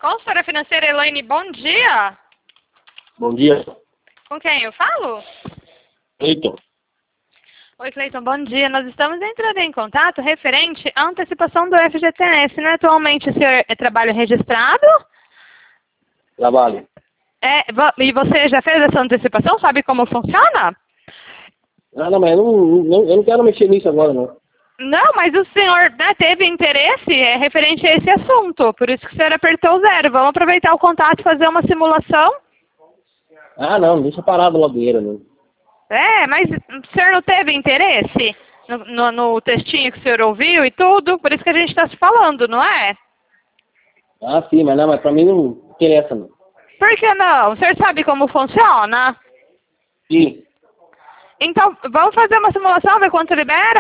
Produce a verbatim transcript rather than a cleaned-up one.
Consultora financeira Elaine, bom dia. Bom dia. Com quem eu falo? Cleiton. Oi, Cleiton, bom dia. Nós estamos entrando em contato referente à antecipação do F G T S, né? Atualmente o senhor é trabalho registrado? Trabalho. É, vo- e você já fez essa antecipação? Sabe como funciona? Ah, não, mas eu não, não- eu não quero mexer nisso agora, não. Não, mas o senhor, né, teve interesse é, referente a esse assunto, por isso que o senhor apertou o zero. Vamos aproveitar o contato e fazer uma simulação? Ah, não, deixa parado logo dinheiro, não. É, mas o senhor não teve interesse no, no, no textinho que o senhor ouviu e tudo? Por isso que a gente está se falando, não é? Ah, sim, mas não, mas pra mim não interessa, não. Por que não? O senhor sabe como funciona? Sim. Então, vamos fazer uma simulação, ver quanto libera?